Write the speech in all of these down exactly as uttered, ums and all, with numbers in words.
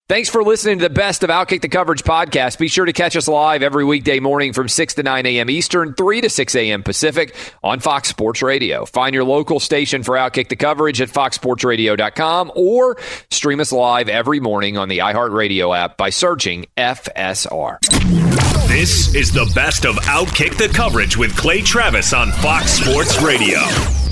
Thanks for listening to the Best of Outkick the Coverage podcast. Be sure to catch us live every weekday morning from six to nine a.m. Eastern, three to six a.m. Pacific on Fox Sports Radio. Find your local station for Outkick the Coverage at fox sports radio dot com or stream us live every morning on the iHeartRadio app by searching F S R. This is the Best of Outkick the Coverage with Clay Travis on Fox Sports Radio.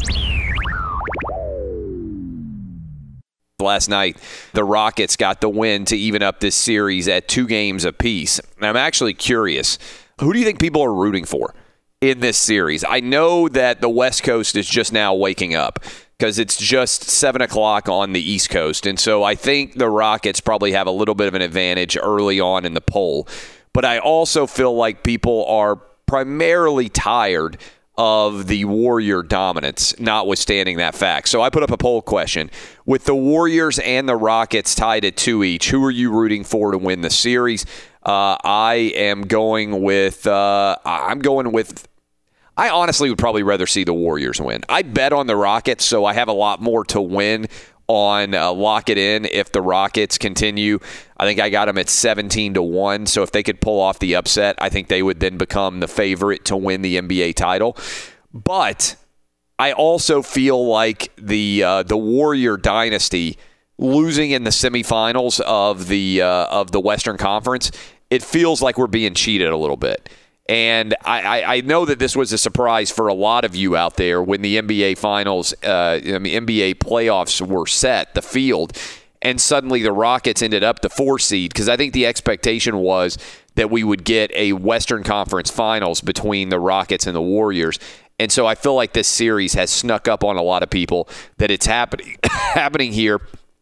Last night, the Rockets got the win to even up this series at two games apiece. And I'm actually curious, who do you think people are rooting for in this series? I know that the West Coast is just now waking up because it's just seven o'clock on the East Coast. And so I think the Rockets probably have a little bit of an advantage early on in the poll. But I also feel like people are primarily tired of the Warrior dominance, notwithstanding that fact. So I put up a poll question. With the Warriors and the Rockets tied at two each, who are you rooting for to win the series? Uh, I am going with, uh, I'm going with, I honestly would probably rather see the Warriors win. I bet on the Rockets, so I have a lot more to win on uh, lock it in if the Rockets continue. I think I got them at seventeen to one, so if they could pull off the upset, I think they would then become the favorite to win the N B A title. But I also feel like the uh, the Warrior dynasty losing in the semifinals of the uh, of the Western Conference, it feels like we're being cheated a little bit. And I, I, I know that this was a surprise for a lot of you out there when the N B A Finals, uh, I mean, N B A playoffs were set, the field, and suddenly the Rockets ended up the four seed, because I think the expectation was that we would get a Western Conference Finals between the Rockets and the Warriors. And so I feel like this series has snuck up on a lot of people that it's happening happening here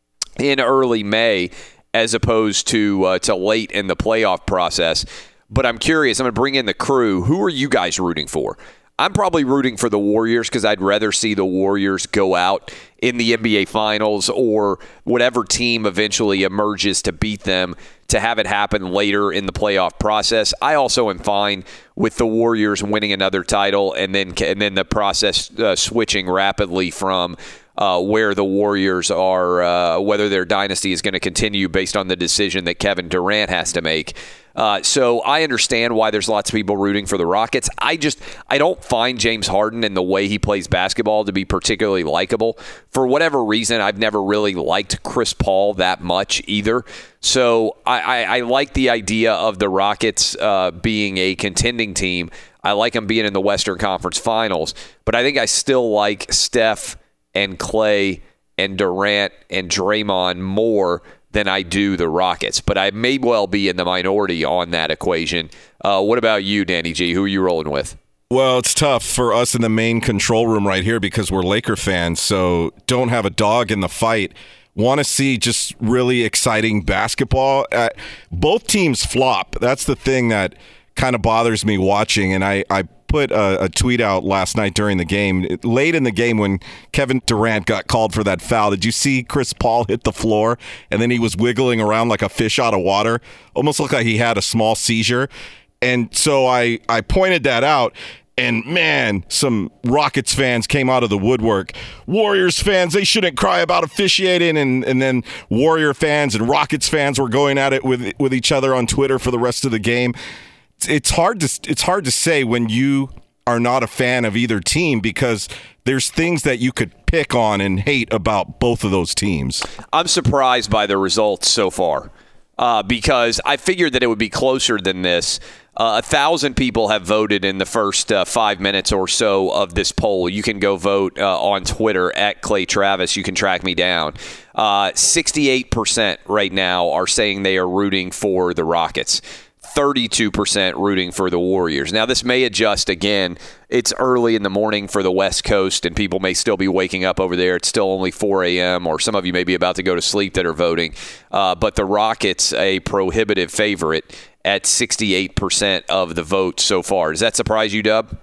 in early May as opposed to uh, to late in the playoff process. But I'm curious. I'm going to bring in the crew. Who are you guys rooting for? I'm probably rooting for the Warriors because I'd rather see the Warriors go out in the N B A Finals or whatever team eventually emerges to beat them to have it happen later in the playoff process. I also am fine with the Warriors winning another title and then and then the process uh, switching rapidly from uh, where the Warriors are, uh, whether their dynasty is going to continue based on the decision that Kevin Durant has to make. Uh, so I understand why there's lots of people rooting for the Rockets. I just I don't find James Harden and the way he plays basketball to be particularly likable. For whatever reason, I've never really liked Chris Paul that much either. So I, I, I like the idea of the Rockets uh, being a contending team. I like them being in the Western Conference Finals. But I think I still like Steph and Clay and Durant and Draymond more than I do the Rockets. But I may well be in the minority on that equation. Uh, what about you, Danny G? Who are you rolling with? Well, it's tough for us in the main control room right here because we're Laker fans, so don't have a dog in the fight. Want to see just really exciting basketball. Uh, both teams flop. That's the thing that kind of bothers me watching, and I, I put a, a tweet out last night during the game. Late in the game when Kevin Durant got called for that foul, did you see Chris Paul hit the floor and then he was wiggling around like a fish out of water? Almost looked like he had a small seizure. And so I, I pointed that out, and man, some Rockets fans came out of the woodwork. Warriors fans, they shouldn't cry about officiating, and, and then Warrior fans and Rockets fans were going at it with with each other on Twitter for the rest of the game. It's hard to it's hard to say when you are not a fan of either team because there's things that you could pick on and hate about both of those teams. I'm surprised by the results so far uh, because I figured that it would be closer than this. Uh, a thousand people have voted in the first uh, five minutes or so of this poll. You can go vote uh, on Twitter at Clay Travis. You can track me down. Uh, sixty-eight percent right now are saying they are rooting for the Rockets. thirty-two percent rooting for the Warriors. Now, this may adjust again. It's early in the morning for the West Coast, and people may still be waking up over there. It's still only four a.m., or some of you may be about to go to sleep that are voting. Uh, but the Rockets, a prohibitive favorite at sixty-eight percent of the vote so far. Does that surprise you, Dub?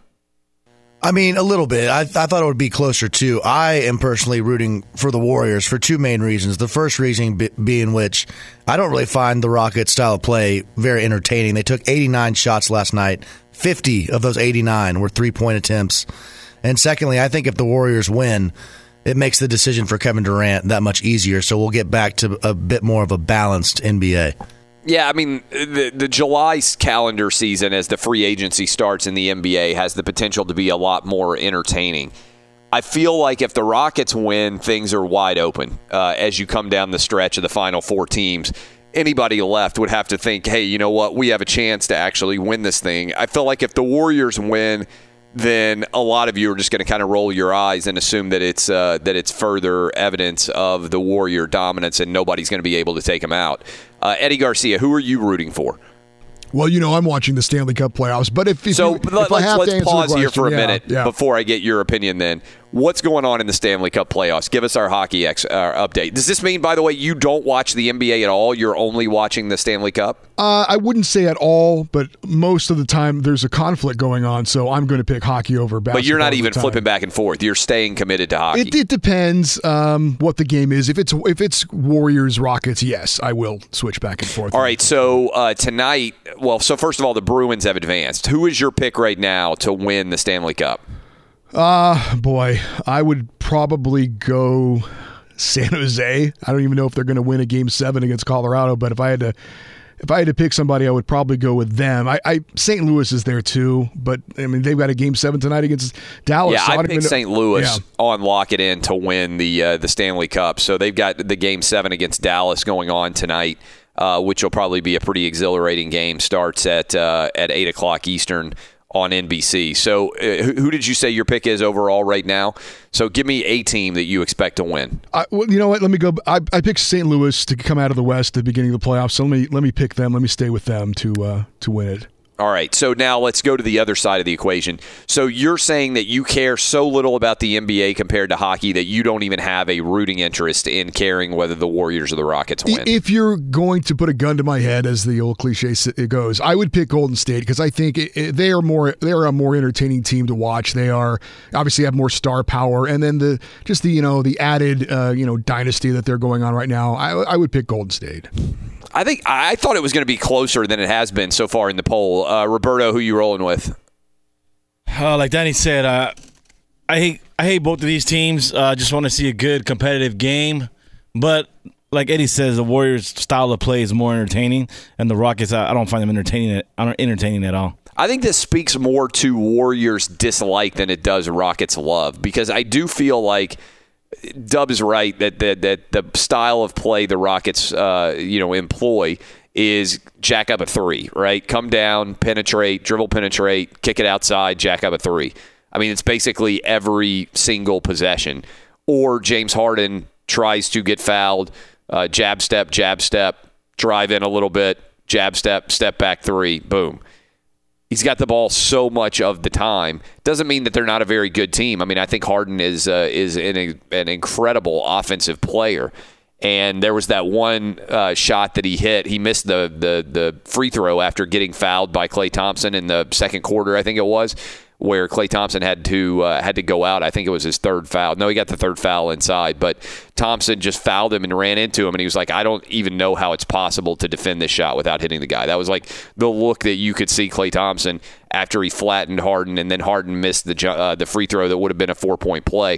I mean, a little bit. I, I thought it would be closer, too. I am personally rooting for the Warriors for two main reasons. The first reason be, being which I don't really find the Rockets' style of play very entertaining. They took eighty-nine shots last night. fifty of those eighty-nine were three-point attempts. And secondly, I think if the Warriors win, it makes the decision for Kevin Durant that much easier. So we'll get back to a bit more of a balanced N B A. Yeah, I mean, the the July calendar season as the free agency starts in the N B A has the potential to be a lot more entertaining. I feel like if the Rockets win, things are wide open uh, as you come down the stretch of the final four teams. Anybody left would have to think, hey, you know what? We have a chance to actually win this thing. I feel like if the Warriors win, then a lot of you are just going to kind of roll your eyes and assume that it's uh, that it's further evidence of the Warrior dominance and nobody's going to be able to take them out. Uh, Eddie Garcia, who are you rooting for? Well, you know, I'm watching the Stanley Cup playoffs, but if, if, so you, if let's, I have let's to answer pause the here for a yeah, minute yeah. before I get your opinion then. What's going on in the Stanley Cup playoffs? Give us our hockey ex, uh, update. Does this mean, by the way, you don't watch the N B A at all? You're only watching the Stanley Cup? Uh, I wouldn't say at all, but most of the time there's a conflict going on, so I'm going to pick hockey over basketball. But you're not even flipping back and forth. You're staying committed to hockey. It, it depends um, what the game is. If it's if it's Warriors Rockets, yes, I will switch back and forth. All right, so uh, tonight, well, so first of all, the Bruins have advanced. Who is your pick right now to win the Stanley Cup? Uh, boy, I would probably go San Jose. I don't even know if they're going to win a game seven against Colorado, but if I had to if I had to pick somebody, I would probably go with them. I, I Saint Louis is there too, but I mean they've got a game seven tonight against Dallas. Yeah, so I, I picked Saint Louis yeah. on lock it in to win the uh, the Stanley Cup. So they've got the game seven against Dallas going on tonight, uh, which will probably be a pretty exhilarating game. Starts at uh, at eight o'clock Eastern on N B C. So uh, who, who did you say your pick is overall right now? So give me a team that you expect to win. I, well, you know what? Let me go. I, I picked Saint Louis to come out of the West at the beginning of the playoffs. So let me let me pick them. Let me stay with them to uh, to win it. All right, so now let's go to the other side of the equation. So you're saying that you care so little about the N B A compared to hockey that you don't even have a rooting interest in caring whether the Warriors or the Rockets win. If you're going to put a gun to my head, as the old cliche goes, I would pick Golden State because I think it, it, they are more they are a more entertaining team to watch. They are obviously have more star power, and then the just the you know the added uh, you know dynasty that they're going on right now. I, I would pick Golden State. I think I thought it was going to be closer than it has been so far in the poll. Uh, Roberto, who you rolling with? Uh, like Danny said, uh, I hate I hate both of these teams. I uh, just want to see a good competitive game. But like Eddie says, the Warriors' style of play is more entertaining, and the Rockets, I, I don't find them entertaining. I don't entertaining at all. I think this speaks more to Warriors' dislike than it does Rockets' love, because I do feel like Dub's right that that, that the style of play the Rockets uh, you know employ is jack up a three, right? Come down, penetrate, dribble, penetrate, kick it outside, jack up a three. I mean, it's basically every single possession. Or James Harden tries to get fouled, uh, jab step, jab step, drive in a little bit, jab step, step back three, boom. He's got the ball so much of the time. Doesn't mean that they're not a very good team. I mean, I think Harden is uh, is an, an incredible offensive player. And there was that one uh, shot that he hit. He missed the, the the free throw after getting fouled by Klay Thompson in the second quarter, I think it was, where Klay Thompson had to uh, had to go out. I think it was his third foul. No, he got the third foul inside, but Thompson just fouled him and ran into him, and he was like, I don't even know how it's possible to defend this shot without hitting the guy. That was like the look that you could see Klay Thompson after he flattened Harden, and then Harden missed the uh, the free throw that would have been a four-point play.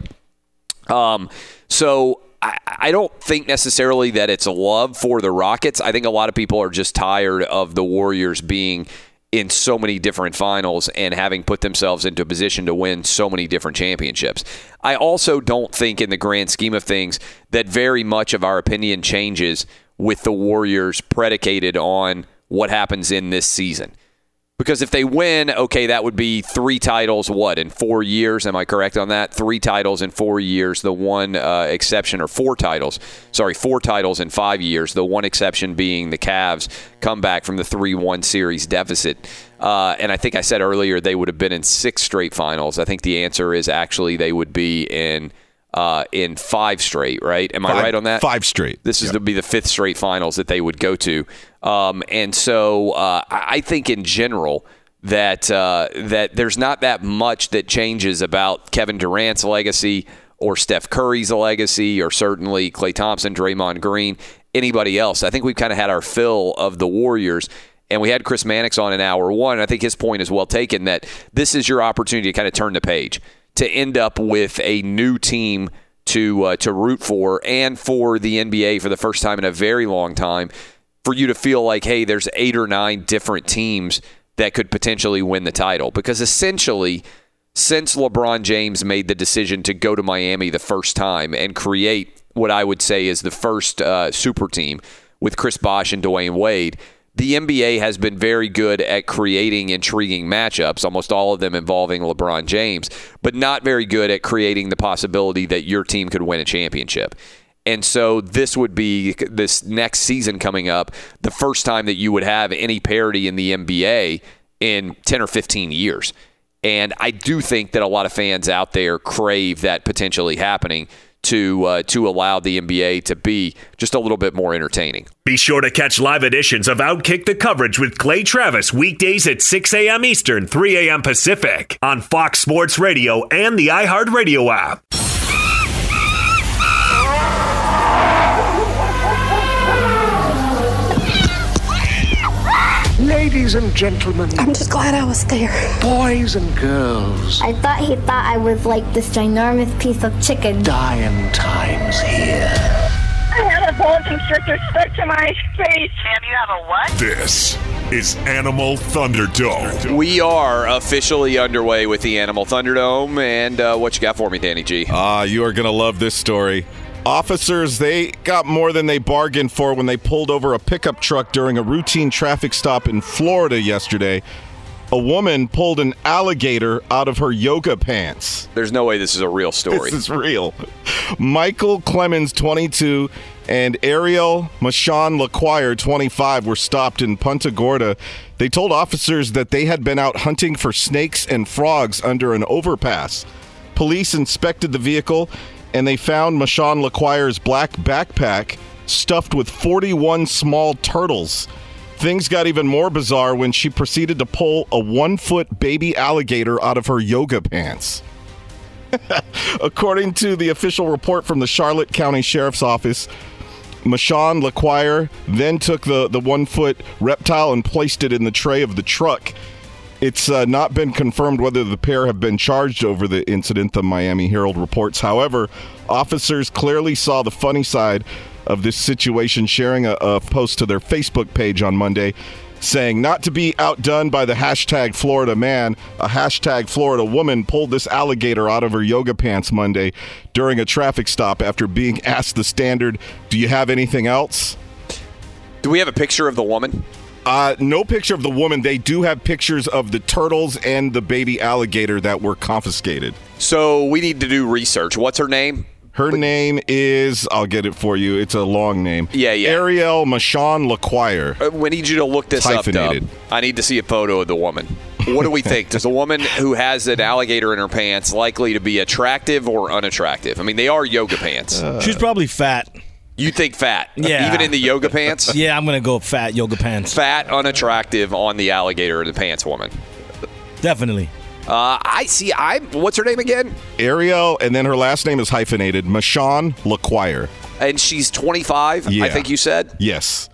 Um, so I, I don't think necessarily that it's a love for the Rockets. I think a lot of people are just tired of the Warriors being in so many different finals and having put themselves into a position to win so many different championships. I also don't think in the grand scheme of things that very much of our opinion changes with the Warriors predicated on what happens in this season. Because if they win, okay, that would be three titles, what, in four years? Am I correct on that? Three titles in four years. The one uh, exception, or four titles, sorry, four titles in five years. The one exception being the Cavs comeback from the three one series deficit. Uh, and I think I said earlier they would have been in six straight finals. I think the answer is actually they would be in uh, in five straight, right? Am five, I right on that? Five straight. This is yep. to be the fifth straight finals that they would go to. Um, and so uh, I think in general that uh, that there's not that much that changes about Kevin Durant's legacy or Steph Curry's legacy or certainly Klay Thompson, Draymond Green, anybody else. I think we've kind of had our fill of the Warriors. And we had Chris Mannix on in hour one. I think his point is well taken that this is your opportunity to kind of turn the page, to end up with a new team to uh, to root for, and for the N B A for the first time in a very long time, for you to feel like, hey, there's eight or nine different teams that could potentially win the title. Because essentially, since LeBron James made the decision to go to Miami the first time and create what I would say is the first uh, super team with Chris Bosh and Dwayne Wade, the N B A has been very good at creating intriguing matchups, almost all of them involving LeBron James, but not very good at creating the possibility that your team could win a championship. And so this would be, this next season coming up, the first time that you would have any parity in the N B A in ten or fifteen years. And I do think that a lot of fans out there crave that potentially happening to uh, to allow the N B A to be just a little bit more entertaining. Be sure to catch live editions of Outkick the Coverage with Clay Travis weekdays at six a.m. Eastern, three a.m. Pacific on Fox Sports Radio and the iHeartRadio app. Ladies and gentlemen, I'm just glad I was there. Boys and girls, I thought he thought I was like this ginormous piece of chicken. dying times here. I had a bullet constrictor stuck to my face. Sam, you have a what? This is Animal Thunderdome. We are officially underway with the Animal Thunderdome, and uh, what you got for me, Danny G? Ah, you are going to love this story. Officers, they got more than they bargained for when they pulled over a pickup truck during a routine traffic stop in Florida yesterday. A woman pulled an alligator out of her yoga pants. There's no way this is a real story. This is real. Michael Clemens, twenty-two, and Ariel Mashawn LaQuire, twenty-five, were stopped in Punta Gorda. They told officers that they had been out hunting for snakes and frogs under an overpass. Police inspected the vehicle, and they found Mashawn LaQuire's black backpack stuffed with forty-one small turtles. Things got even more bizarre when she proceeded to pull a one-foot baby alligator out of her yoga pants. According to the official report from the Charlotte County Sheriff's Office, Mashawn LaQuire then took the, the one-foot reptile and placed it in the tray of the truck. It's uh, not been confirmed whether the pair have been charged over the incident, the Miami Herald reports. However, officers clearly saw the funny side of this situation, sharing a, a post to their Facebook page on Monday saying, not to be outdone by the hashtag Florida man, a hashtag Florida woman pulled this alligator out of her yoga pants Monday during a traffic stop after being asked the standard, do you have anything else? Do we have a picture of the woman? Uh, no picture of the woman. They do have pictures of the turtles and the baby alligator that were confiscated. So we need to do research. What's her name? Her name is, I'll get it for you. It's a long name. Yeah, yeah. Ariel Mashawn LaQuire. Uh, we need you to look this up, Dub. I need to see a photo of the woman. What do we think? Does a woman who has an alligator in her pants likely to be attractive or unattractive? I mean, they are yoga pants. Uh, She's probably fat. You think fat? Yeah. Even in the yoga pants? Yeah, I'm going to go fat yoga pants. Fat, unattractive on the alligator in the pants woman. Definitely. Uh, I see. I What's her name again? Ariel, and then her last name is hyphenated, Mashawn LaQuire. And she's twenty-five, yeah. I think you said? Yes.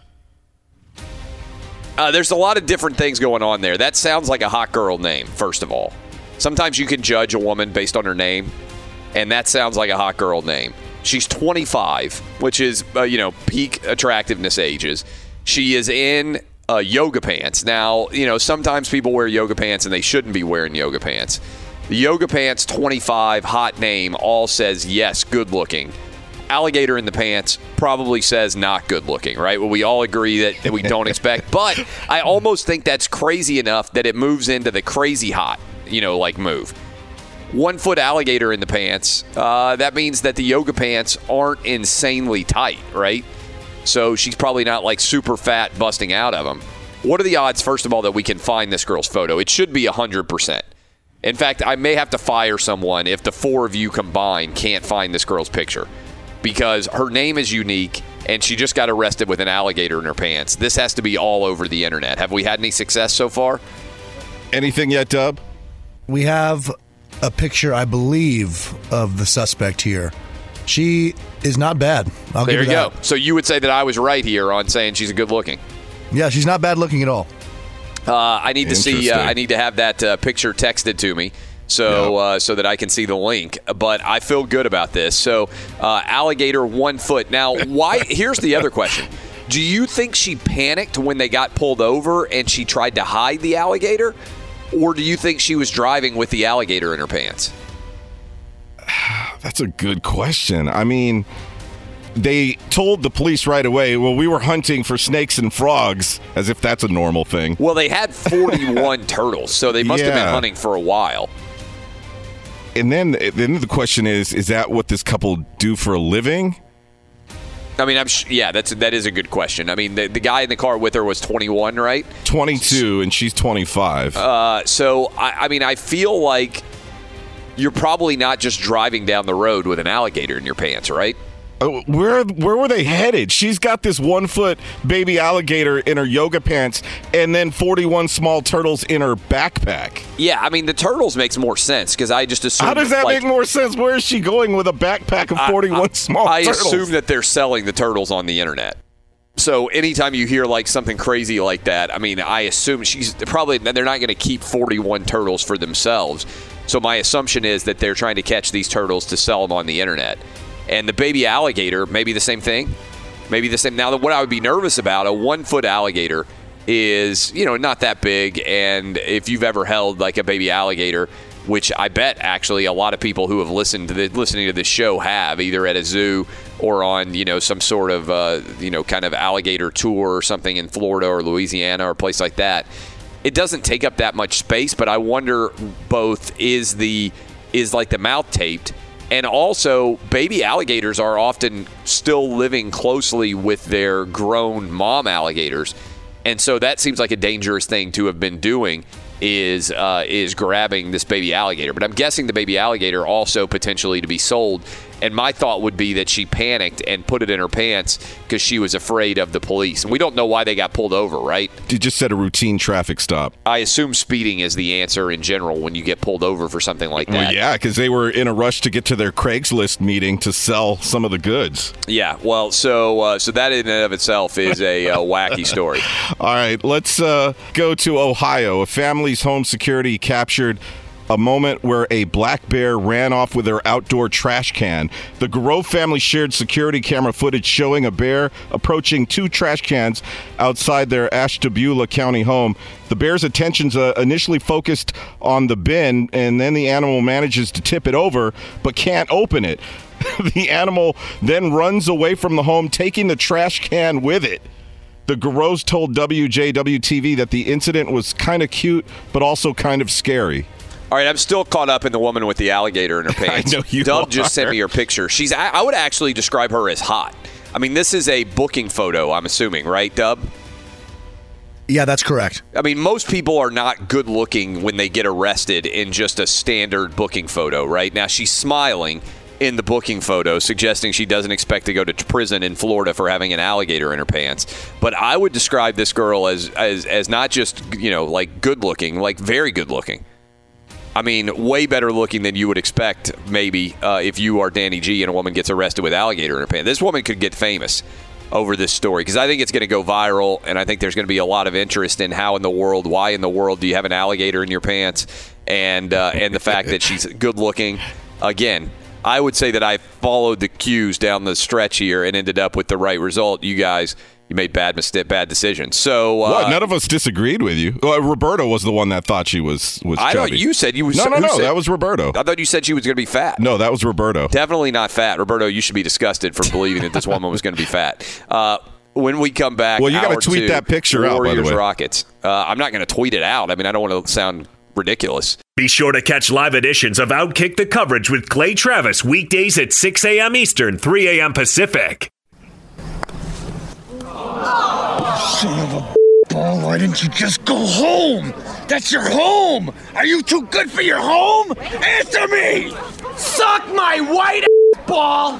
Uh, there's a lot of different things going on there. That sounds like a hot girl name, first of all. Sometimes you can judge a woman based on her name, and that sounds like a hot girl name. She's twenty-five, which is, uh, you know, peak attractiveness ages. She is in uh, yoga pants. Now, you know, sometimes people wear yoga pants and they shouldn't be wearing yoga pants. The yoga pants, twenty-five, hot name, all says, yes, good looking. Alligator in the pants probably says not good looking, right? Well, we all agree that, that we don't expect. But I almost think that's crazy enough that it moves into the crazy hot, you know, like move. One foot alligator in the pants, uh, that means that the yoga pants aren't insanely tight, right? So she's probably not like super fat busting out of them. What are the odds, first of all, that we can find this girl's photo? It should be one hundred percent. In fact, I may have to fire someone if the four of you combined can't find this girl's picture, because her name is unique and she just got arrested with an alligator in her pants. This has to be all over the internet. Have we had any success so far? Anything yet, Dub? We have a picture, I believe, of the suspect here. She is not bad. I'll there give you her go. that. So you would say that I was right here on saying she's a good looking. Yeah, she's not bad looking at all. Uh, I need to see. Uh, I need to have that uh, picture texted to me so Yeah. uh, so that I can see the link. But I feel good about this. So uh, alligator one foot. Now, why? Here's the other question. Do you think she panicked when they got pulled over and she tried to hide the alligator? Or do you think she was driving with the alligator in her pants? That's a good question. I mean, they told the police right away, well, we were hunting for snakes and frogs, as if that's a normal thing. Well, they had forty-one turtles, so they must have been Yeah. hunting for a while. And then, then the question is, is that what this couple do for a living? I mean, I'm sh- yeah, that's that is a good question. I mean, the, the guy in the car with her was twenty-one, right? twenty-two, and she's twenty-five. Uh, so, I, I mean, I feel like you're probably not just driving down the road with an alligator in your pants, right? Uh, where where were they headed? She's got this one-foot baby alligator in her yoga pants and then forty-one small turtles in her backpack. Yeah, I mean, the turtles makes more sense because I just assume. How does that like, make more sense? Where is she going with a backpack of forty-one I, I, small I turtles? assume that they're selling the turtles on the internet. So anytime you hear like something crazy like that, I mean, I assume she's probably they're not going to keep forty-one turtles for themselves. So my assumption is that they're trying to catch these turtles to sell them on the internet. And the baby alligator, maybe the same thing. Maybe the same. Now, what I would be nervous about, a one-foot alligator is, you know, not that big. And if you've ever held like a baby alligator, which I bet actually a lot of people who have listened to the, listening to this show have, either at a zoo or on, you know, some sort of, uh, you know, kind of alligator tour or something in Florida or Louisiana or a place like that. It doesn't take up that much space, but I wonder both is the is like the mouth taped, and also baby alligators are often still living closely with their grown mom alligators, and so that seems like a dangerous thing to have been doing is uh, is grabbing this baby alligator. But I'm guessing the baby alligator also potentially to be sold. And my thought would be that she panicked and put it in her pants because she was afraid of the police. And we don't know why they got pulled over, right? You just said a routine traffic stop. I assume speeding is the answer in general when you get pulled over for something like that. Well, yeah, because they were in a rush to get to their Craigslist meeting to sell some of the goods. Yeah, well, so uh, so that in and of itself is a uh, wacky story. All right, let's uh, go to Ohio. A family's home security captured a moment where a black bear ran off with their outdoor trash can. The Grove family shared security camera footage showing a bear approaching two trash cans outside their Ashtabula County home. The bear's attention's uh, initially focused on the bin, and then the animal manages to tip it over, but can't open it. The animal then runs away from the home, taking the trash can with it. The Groves told W J W T V that the incident was kind of cute, but also kind of scary. All right, I'm still caught up in the woman with the alligator in her pants. I know you Dub are. just sent me her picture. She's. I, I would actually describe her as hot. I mean, this is a booking photo, I'm assuming, right, Dub? Yeah, that's correct. I mean, most people are not good looking when they get arrested in just a standard booking photo, right? Now, she's smiling in the booking photo, suggesting she doesn't expect to go to prison in Florida for having an alligator in her pants. But I would describe this girl as as, as not just, you know, like good looking, like very good looking. I mean, way better looking than you would expect, maybe, uh, if you are Danny G and a woman gets arrested with alligator in her pants. This woman could get famous over this story because I think it's going to go viral, and I think there's going to be a lot of interest in how in the world, why in the world do you have an alligator in your pants, and uh, and the fact that she's good looking. Again, I would say that I followed the cues down the stretch here and ended up with the right result. You guys, you made bad mistake, bad decisions. So uh, What? None of us disagreed with you. Well, Roberto was the one that thought she was was I chubby. thought you said you was No, no, who no. said- That was Roberto. I thought you said she was going to be fat. No, that was Roberto. Definitely not fat. Roberto, you should be disgusted for believing that this woman was going to be fat. Uh, when we come back, Well, you gotta hour tweet two, that picture out, by the Warriors way. Rockets. Uh, I'm not going to tweet it out. I mean, I don't want to sound ridiculous. Be sure to catch live editions of Outkick the Coverage with Clay Travis weekdays at six a.m. Eastern, three a.m. Pacific. Son of a ball, why didn't you just go home? That's your home! Are you too good for your home? Answer me! Suck my white ball!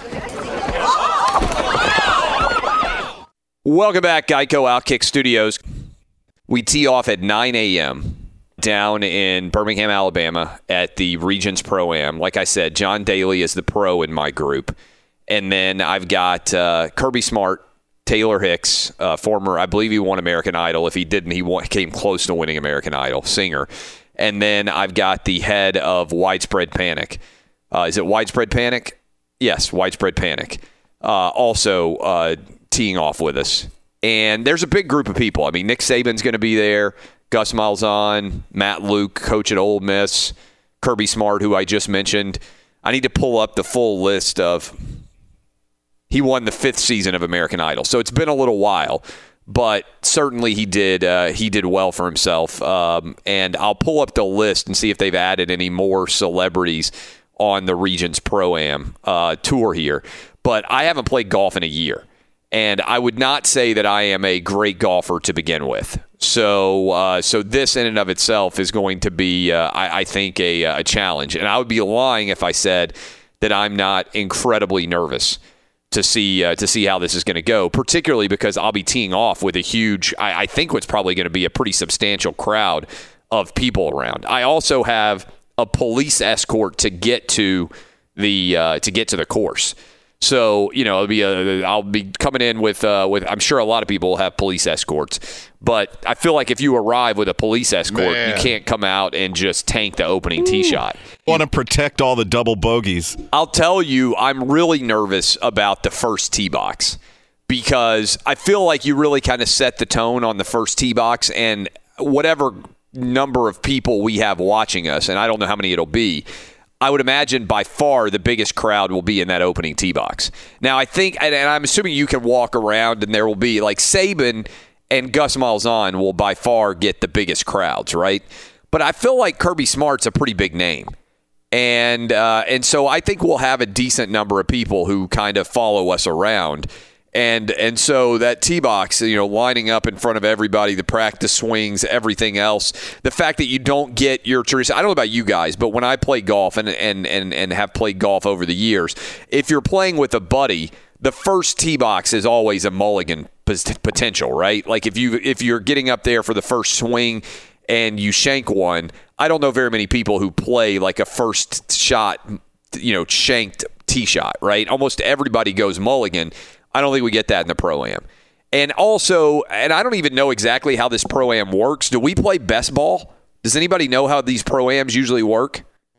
Welcome back, Geico Outkick Studios. We tee off at nine a.m. down in Birmingham, Alabama at the Regions Pro-Am. Like I said, John Daly is the pro in my group. And then I've got uh, Kirby Smart, Taylor Hicks, uh, former, I believe he won American Idol. If he didn't, he won, came close to winning American Idol, singer. And then I've got the head of Widespread Panic. Uh, is it Widespread Panic? Yes, Widespread Panic. Uh, also uh, teeing off with us. And there's a big group of people. I mean, Nick Saban's going to be there. Gus Malzahn, Matt Luke, coach at Ole Miss, Kirby Smart, who I just mentioned. I need to pull up the full list of – he won the fifth season of American Idol. So it's been a little while, but certainly he did uh, he did well for himself. Um, and I'll pull up the list and see if they've added any more celebrities on the Regions Pro-Am uh, tour here. But I haven't played golf in a year. And I would not say that I am a great golfer to begin with. So uh, so this in and of itself is going to be, uh, I, I think, a, a challenge. And I would be lying if I said that I'm not incredibly nervous to see uh, to see how this is going to go, particularly because I'll be teeing off with a huge, I, I think what's probably going to be a pretty substantial crowd of people around. I also have a police escort to get to the uh, to get to the course. So, you know, it'll be a, I'll be coming in with, uh, with, I'm sure a lot of people will have police escorts, but I feel like if you arrive with a police escort, Man. you can't come out and just tank the opening Ooh. tee shot. Want to protect all the double bogeys. I'll tell you, I'm really nervous about the first tee box because I feel like you really kind of set the tone on the first tee box, and whatever number of people we have watching us, and I don't know how many it'll be, I would imagine by far the biggest crowd will be in that opening tee box. Now, I think, and I'm assuming you can walk around and there will be, like Saban and Gus Malzahn will by far get the biggest crowds, right? But I feel like Kirby Smart's a pretty big name. And uh, and so I think we'll have a decent number of people who kind of follow us around. And and so that tee box, you know, lining up in front of everybody, the practice swings, everything else, the fact that you don't get your tradition. I don't know about you guys, but when I play golf and and and and have played golf over the years, if you're playing with a buddy, the first tee box is always a mulligan potential, right? Like if you if you're getting up there for the first swing and you shank one, I don't know very many people who play like a first shot, you know, shanked tee shot, right? Almost everybody goes mulligan. I don't think we get that in the Pro-Am. And also, and I don't even know exactly how this Pro-Am works. Do we play best ball? Does anybody know how these Pro-Ams usually work?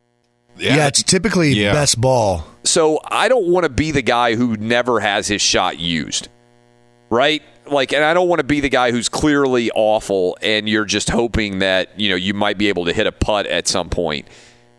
Yeah, yeah it's typically yeah. best ball. So I don't want to be the guy who never has his shot used, right? Like, and I don't want to be the guy who's clearly awful and you're just hoping that, you know, you might be able to hit a putt at some point.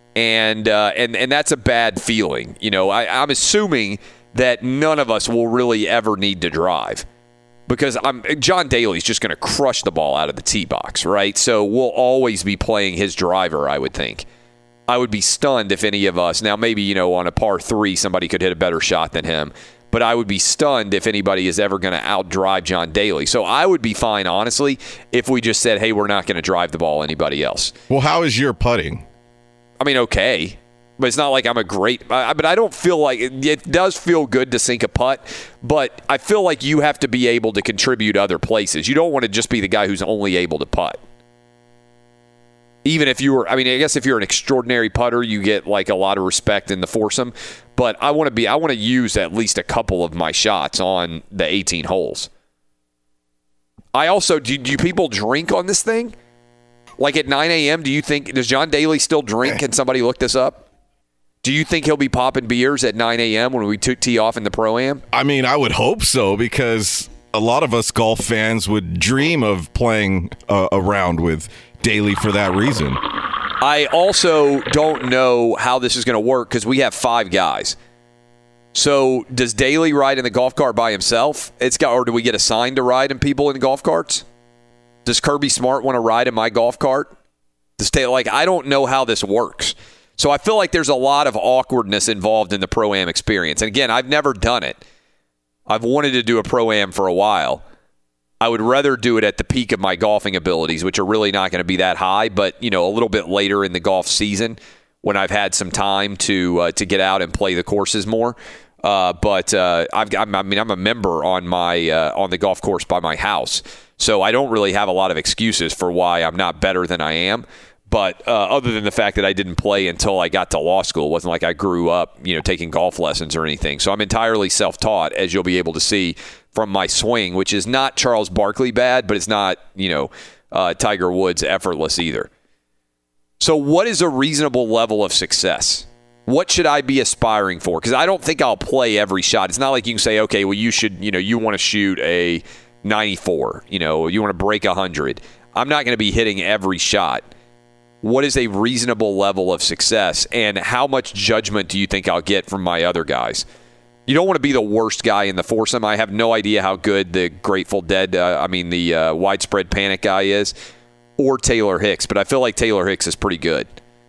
And uh, and and that's a bad feeling. You know, I, I'm assuming that none of us will really ever need to drive because I'm John Daly's just going to crush the ball out of the tee box, right? So we'll always be playing his driver, I would think. I would be stunned if any of us, now maybe, you know, on a par three, somebody could hit a better shot than him, but I would be stunned if anybody is ever going to outdrive John Daly. So I would be fine, honestly, if we just said, hey, we're not going to drive the ball anybody else. Well, how is your putting? I mean, okay. But it's not like I'm a great – but I don't feel like – it does feel good to sink a putt, but I feel like you have to be able to contribute other places. You don't want to just be the guy who's only able to putt. Even if you were – I mean, I guess if you're an extraordinary putter, you get like a lot of respect in the foursome. But I want to be – I want to use at least a couple of my shots on the eighteen holes. I also – do do people drink on this thing? Like at nine a.m., do you think – does John Daly still drink? Can somebody look this up? Do you think he'll be popping beers at nine a.m. when we tee off in the Pro-Am? I mean, I would hope so because a lot of us golf fans would dream of playing uh, around with Daly for that reason. I also don't know how this is going to work because we have five guys. So does Daly ride in the golf cart by himself? It's got, or do we get assigned to ride in people in golf carts? Does Kirby Smart want to ride in my golf cart? Does Daly, like, I don't know how this works. So I feel like there's a lot of awkwardness involved in the Pro-Am experience. And again, I've never done it. I've wanted to do a Pro-Am for a while. I would rather do it at the peak of my golfing abilities, which are really not going to be that high, but you know, a little bit later in the golf season when I've had some time to uh, to get out and play the courses more. Uh, but uh, I've got, I mean, I'm a member on my uh, on the golf course by my house, so I don't really have a lot of excuses for why I'm not better than I am. But uh, other than the fact that I didn't play until I got to law school, it wasn't like I grew up, you know, taking golf lessons or anything. So I'm entirely self-taught, as you'll be able to see from my swing, which is not Charles Barkley bad, but it's not, you know, uh, Tiger Woods effortless either. So what is a reasonable level of success? What should I be aspiring for? Because I don't think I'll play every shot. It's not like you can say, okay, well, you should, you know, you want to shoot a ninety-four, you know, you want to break one hundred. I'm not going to be hitting every shot. What is a reasonable level of success, and how much judgment do you think I'll get from my other guys? You don't want to be the worst guy in the foursome. I have no idea how good the Grateful Dead, uh, I mean, the uh, Widespread Panic guy is, or Taylor Hicks, but I feel like Taylor Hicks is pretty good.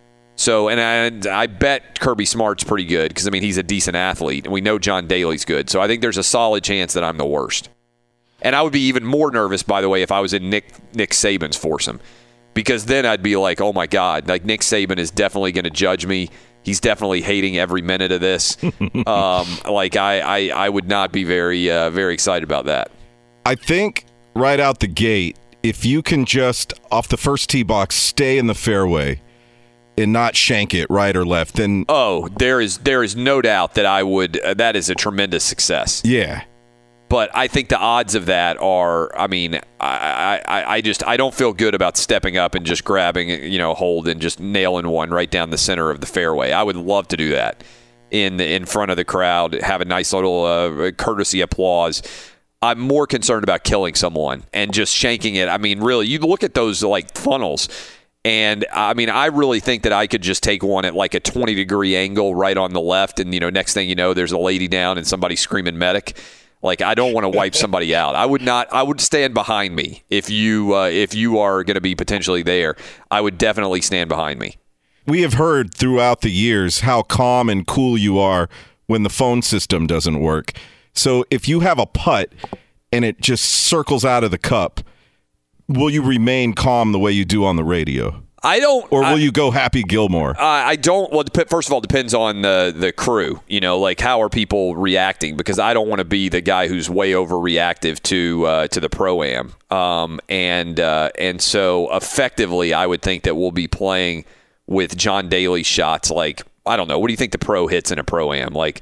So, and I, and I bet Kirby Smart's pretty good because, I mean, he's a decent athlete, and we know John Daly's good. So I think there's a solid chance that I'm the worst. And I would be even more nervous, by the way, if I was in Nick Nick Saban's foursome, because then I'd be like, oh, my God, like Nick Saban is definitely going to judge me. He's definitely hating every minute of this. um, like, I, I, I would not be very, uh, very excited about that. I think right out the gate, if you can just, off the first tee box, stay in the fairway and not shank it right or left, then oh, there is there is no doubt that I would. Uh, that is a tremendous success. Yeah, but I think the odds of that are. I mean, I, I I just I don't feel good about stepping up and just grabbing, you know, hold and just nailing one right down the center of the fairway. I would love to do that in the, in front of the crowd, have a nice little uh, courtesy applause. I'm more concerned about killing someone and just shanking it. I mean, really, you look at those like funnels. And, I mean, I really think that I could just take one at like a twenty-degree angle right on the left, and, you know, next thing you know, there's a lady down and somebody screaming medic. Like, I don't want to wipe somebody out. I would not – I would stand behind me if you uh, if you are going to be potentially there. I would definitely stand behind me. We have heard throughout the years how calm and cool you are when the phone system doesn't work. So if you have a putt and it just circles out of the cup – will you remain calm the way you do on the radio? I don't. Or will I, you go Happy Gilmore? I, I don't. Well, first of all, it depends on the, the crew. You know, like how are people reacting? Because I don't want to be the guy who's way overreactive to uh, to the Pro-Am. Um, and, uh, and so effectively, I would think that we'll be playing with John Daly shots like, I don't know, what do you think the pro hits in a Pro-Am? Like,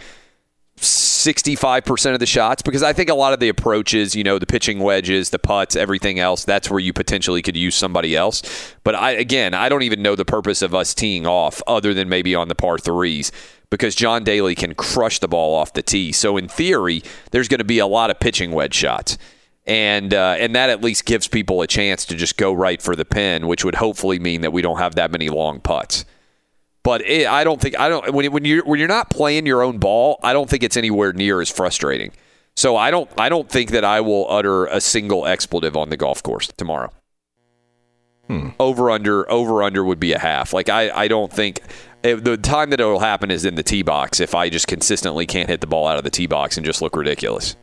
sixty-five percent of the shots, because I think a lot of the approaches, you know, the pitching wedges, the putts, everything else, that's where you potentially could use somebody else. But I, again, I don't even know the purpose of us teeing off other than maybe on the par threes, because John Daly can crush the ball off the tee. So in theory, there's going to be a lot of pitching wedge shots. And uh, and that at least gives people a chance to just go right for the pin, which would hopefully mean that we don't have that many long putts. But it, I don't think I don't when when you when you're not playing your own ball, I don't think it's anywhere near as frustrating. So I don't I don't think that I will utter a single expletive on the golf course tomorrow. Hmm. Over under over under would be a half. Like I, I don't think if the time that it will happen is in the tee box if I just consistently can't hit the ball out of the tee box and just look ridiculous.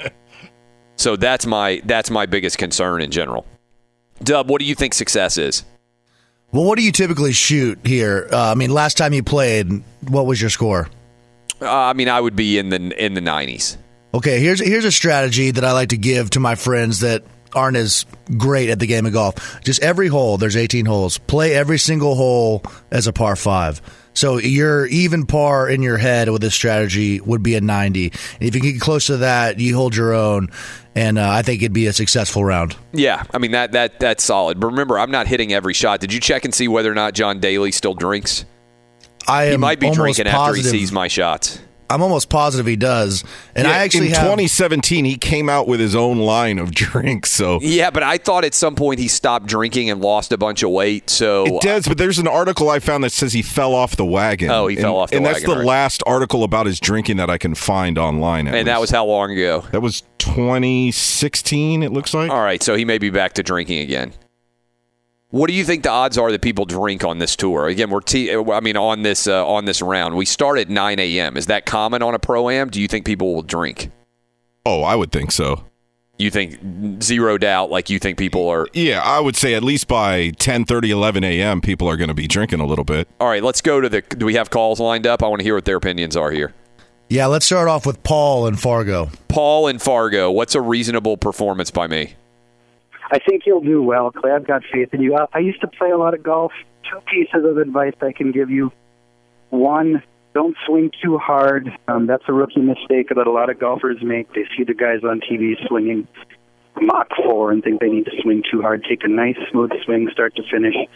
So that's my that's my biggest concern in general. Dub, what do you think success is? Well, what do you typically shoot here? Uh, I mean, last time you played, what was your score? Uh, I mean, I would be in the in the nineties. Okay, here's here's a strategy that I like to give to my friends that aren't as great at the game of golf. Just every hole, there's eighteen holes. Play every single hole as a par five. So your even par in your head with this strategy would be a ninety. And if you get close to that, you hold your own, and uh, I think it'd be a successful round. Yeah, I mean, that that that's solid. But remember, I'm not hitting every shot. Did you check and see whether or not John Daly still drinks? I am He might be drinking positive. after he sees my shots. I'm almost positive he does. And yeah, I actually in have, twenty seventeen, he came out with his own line of drinks. So yeah, but I thought at some point he stopped drinking and lost a bunch of weight. So it does, but there's an article I found that says he fell off the wagon. Oh, he and, fell off the and wagon. And that's the right. last article about his drinking that I can find online. And least. that was how long ago? That was twenty sixteen, it looks like. All right, so he may be back to drinking again. What do you think the odds are that people drink on this tour? Again, we're t- I mean on this uh, on this round. We start at nine a.m. Is that common on a Pro-Am? Do you think people will drink? Oh, I would think so. You think zero doubt, like you think people are... Yeah, I would say at least by ten thirty, eleven a.m., people are going to be drinking a little bit. All right, let's go to the... Do we have calls lined up? I want to hear what their opinions are here. Yeah, let's start off with Paul in Fargo. Paul in Fargo, what's a reasonable performance by me? I think you'll do well, Clay. I've got faith in you. I used to play a lot of golf. Two pieces of advice I can give you. One, don't swing too hard. Um, that's a rookie mistake that a lot of golfers make. They see the guys on T V swinging Mach four and think they need to swing too hard. Take a nice, smooth swing, start to finish.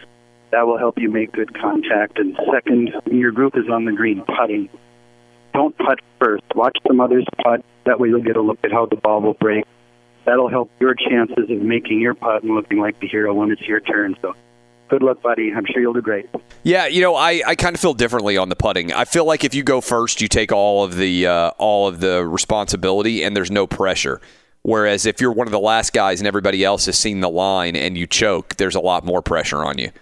That will help you make good contact. And second, when your group is on the green putting, don't putt first. Watch some others putt. That way you'll get a look at how the ball will break. That'll help your chances of making your putt and looking like the hero when it's your turn. So good luck, buddy. I'm sure you'll do great. Yeah, you know, I, I kind of feel differently on the putting. I feel like if you go first, you take all of the uh, all of the responsibility and there's no pressure. Whereas if you're one of the last guys and everybody else has seen the line and you choke, there's a lot more pressure on you.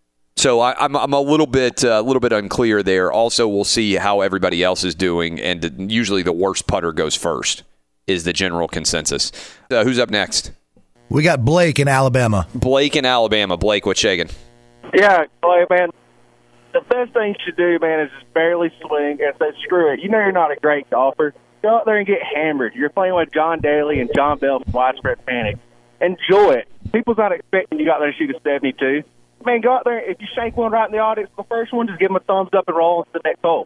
So I, I'm I'm a little bit a uh, little bit unclear there. Also, we'll see how everybody else is doing, and usually the worst putter goes first is the general consensus. Uh, who's up next? We got Blake in Alabama. Blake in Alabama. Blake, what's shaking? Yeah, Clay, man. The best thing you should do, man, is just barely swing and say, screw it. You know you're not a great golfer. Go out there and get hammered. You're playing with John Daly and John Bell from Widespread Panic. Enjoy it. People's not expecting you go out there and shoot a seventy-two. Man, go out there. If you shank one right in the audience, the first one, just give them a thumbs up and roll into the next hole.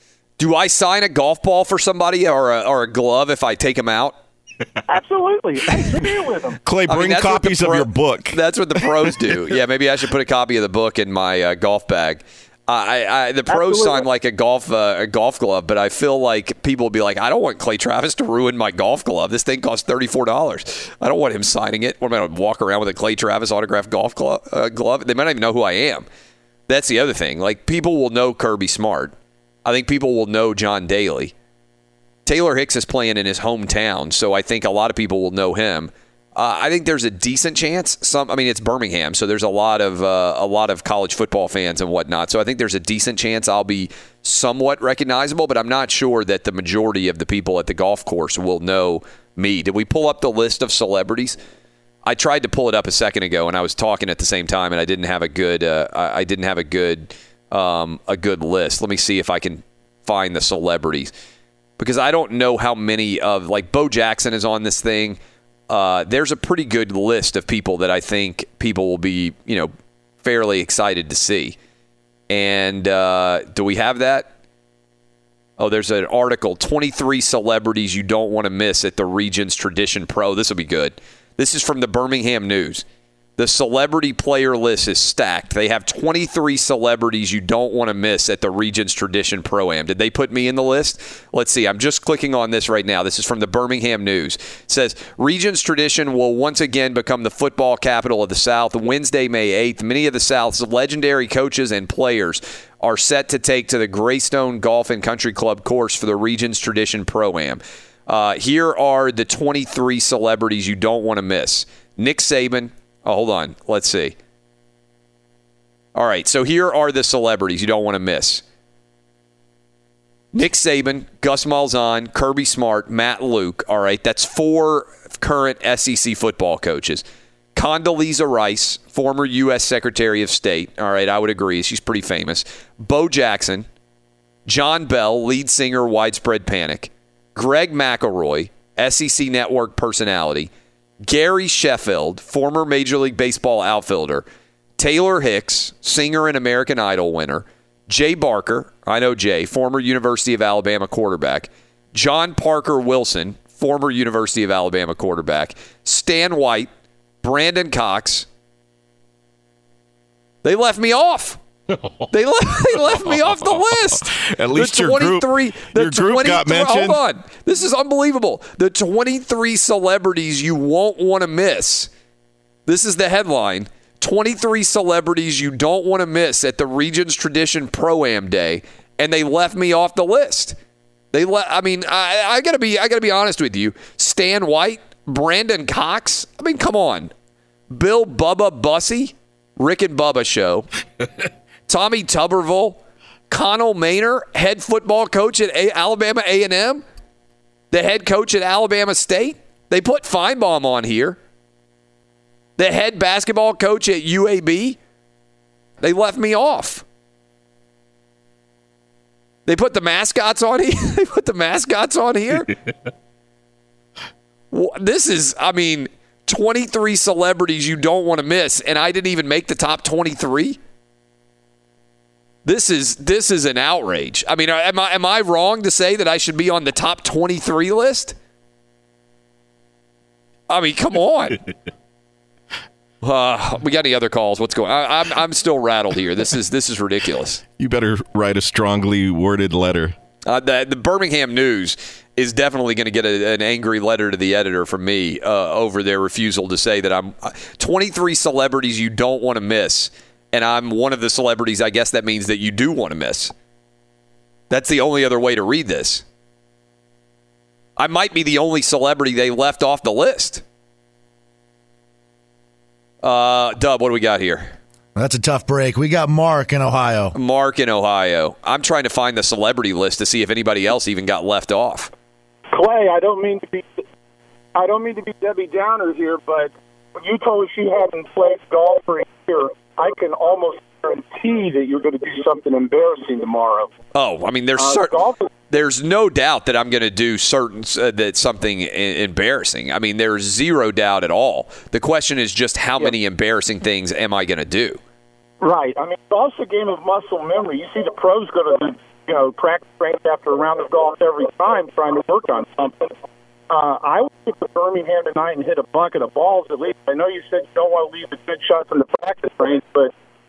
Do I sign a golf ball for somebody or a, or a glove if I take them out? Absolutely. Hey, with them. Clay, bring I mean, copies pro- of your book. That's what the pros do. Yeah, maybe I should put a copy of the book in my uh, golf bag. Uh, I, I, the pros Absolutely. sign like a golf uh, a golf glove, but I feel like people will be like, I don't want Clay Travis to ruin my golf glove. This thing costs thirty-four dollars. I don't want him signing it. What am I going to walk around with a Clay Travis autographed golf glove, uh, glove? They might not even know who I am. That's the other thing. Like, people will know Kirby Smart. I think people will know John Daly. Taylor Hicks is playing in his hometown, so I think a lot of people will know him. Uh, I think there's a decent chance. Some, I mean, it's Birmingham, so there's a lot of uh, a lot of college football fans and whatnot. So I think there's a decent chance I'll be somewhat recognizable, but I'm not sure that the majority of the people at the golf course will know me. Did we pull up the list of celebrities? I tried to pull it up a second ago, and I was talking at the same time, and I didn't have a good uh, I didn't have a good um, a good list. Let me see if I can find the celebrities, because I don't know how many of, like, Bo Jackson is on this thing. Uh, there's a pretty good list of people that I think people will be, you know, fairly excited to see. And uh, do we have that? Oh, there's an article, twenty-three celebrities you don't want to miss at the Regions Tradition Pro. This will be good. This is from the Birmingham News. The celebrity player list is stacked. They have twenty-three celebrities you don't want to miss at the Regions Tradition Pro-Am. Did they put me in the list? Let's see. I'm just clicking on this right now. This is from the Birmingham News. It says, Regions Tradition will once again become the football capital of the South. Wednesday, May eighth, many of the South's legendary coaches and players are set to take to the Greystone Golf and Country Club course for the Regions Tradition Pro-Am. Uh, here are the twenty-three celebrities you don't want to miss. Nick Saban. Oh, hold on. Let's see. All right, so here are the celebrities you don't want to miss. Nick Saban, Gus Malzahn, Kirby Smart, Matt Luke. All right, that's four current S E C football coaches. Condoleezza Rice, former U S Secretary of State. All right, I would agree. She's pretty famous. Bo Jackson, John Bell, lead singer, Widespread Panic. Greg McElroy, S E C Network personality. Gary Sheffield, former Major League Baseball outfielder. Taylor Hicks, singer and American Idol winner. Jay Barker, I know Jay, former University of Alabama quarterback. John Parker Wilson, former University of Alabama quarterback. Stan White, Brandon Cox. They left me off. They left, they left me off the list. At least the your group, the your group got mentioned. Hold on. This is unbelievable. The twenty-three celebrities you won't want to miss. This is the headline. twenty-three celebrities you don't want to miss at the Regions Tradition Pro-Am Day, and they left me off the list. They let. I mean, I, I gotta be. I gotta be honest with you. Stan White, Brandon Cox. I mean, come on. Bill Bubba Bussey, Rick and Bubba Show. Tommy Tuberville, Connell Maynor, head football coach at a- Alabama A and M, the head coach at Alabama State. They put Feinbaum on here. The head basketball coach at U A B. They left me off. They put the mascots on here. They put the mascots on here. Well, this is, I mean, twenty-three celebrities you don't want to miss, and I didn't even make the top twenty-three. This is this is an outrage. I mean, am I am I wrong to say that I should be on the top twenty-three list? I mean, come on. Uh, we got any other calls? What's going on? I'm, I'm still rattled here. This is this is ridiculous. You better write a strongly worded letter. Uh, the, the Birmingham News is definitely going to get a, an angry letter to the editor from me uh, over their refusal to say that I'm uh, twenty-three celebrities you don't want to miss, and I'm one of the celebrities. I guess that means that you do want to miss. That's the only other way to read this. I might be the only celebrity they left off the list. Uh, Dub, what do we got here? That's a tough break. We got Mark in Ohio. Mark in Ohio. I'm trying to find the celebrity list to see if anybody else even got left off. Clay, I don't mean to be, I don't mean to be Debbie Downer here, but you told us you hadn't played golf for a year. I can almost guarantee that you're going to do something embarrassing tomorrow. Oh, I mean, there's uh, certain, golf is- there's no doubt that I'm going to do certain uh, that something I- embarrassing. I mean, there's zero doubt at all. The question is just how yeah. many embarrassing things am I going to do? Right. I mean, golf's a game of muscle memory. You see the pros go to, you know, practice range after a round of golf every time trying to work on something. Uh, I would get to Birmingham tonight and hit a bucket of balls at least. I know you said you don't want to leave the good shots in the practice range, but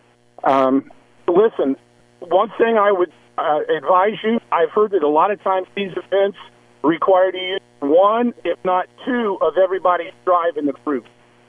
um, listen, one thing I would uh, advise you, I've heard that a lot of times these events require you to use one, if not two, of everybody's drive in the group.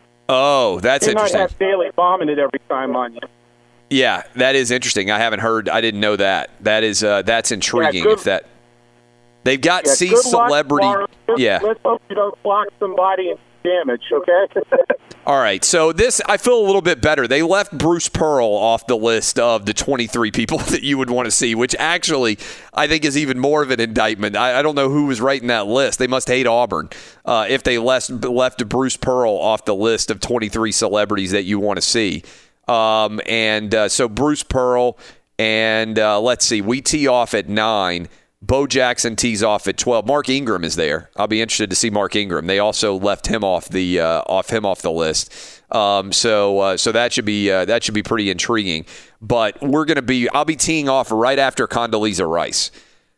Oh, that's they interesting. They might have Daly bombing it every time on you. Yeah, that is interesting. I haven't heard. I didn't know that. That is uh, that's intriguing. Yeah, good, if that they've got yeah, C good celebrity. Luck, yeah. Let's hope you don't block somebody and damage. Okay. All right. So this, I feel a little bit better. They left Bruce Pearl off the list of the twenty-three people that you would want to see, which actually I think is even more of an indictment. I, I don't know who was writing that list. They must hate Auburn uh, if they left left Bruce Pearl off the list of twenty-three celebrities that you want to see. Um, and uh, so Bruce Pearl, and uh, let's see, we tee off at nine. Bo Jackson tees off at twelve. Mark Ingram is there. I'll be interested to see Mark Ingram. They also left him off the uh, off him off the list. Um, so uh, so that should be uh, that should be pretty intriguing. But we're gonna be I'll be teeing off right after Condoleezza Rice.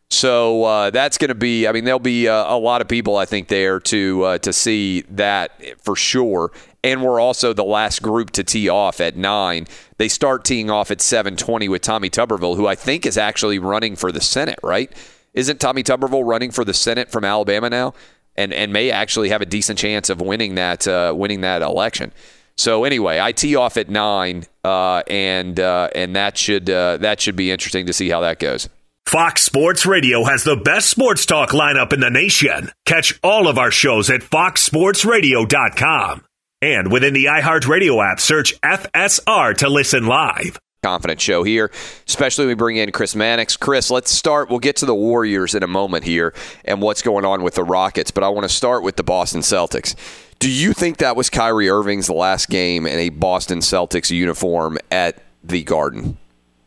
So uh, that's going to be, I mean, there'll be uh, a lot of people, I think, there to uh, to see that for sure. And we're also the last group to tee off at nine. They start teeing off at seven twenty with Tommy Tuberville, who I think is actually running for the Senate, right? Isn't Tommy Tuberville running for the Senate from Alabama now? And and may actually have a decent chance of winning that uh, winning that election. So anyway, I tee off at nine, uh, and uh, and that should uh, that should be interesting to see how that goes. Fox Sports Radio has the best sports talk lineup in the nation. Catch all of our shows at fox sports radio dot com. And within the iHeartRadio app, search F S R to listen live. Confident show here, especially when we bring in Chris Mannix. Chris, let's start. We'll get to the Warriors in a moment here and what's going on with the Rockets, but I want to start with the Boston Celtics. Do you think that was Kyrie Irving's last game in a Boston Celtics uniform at the Garden?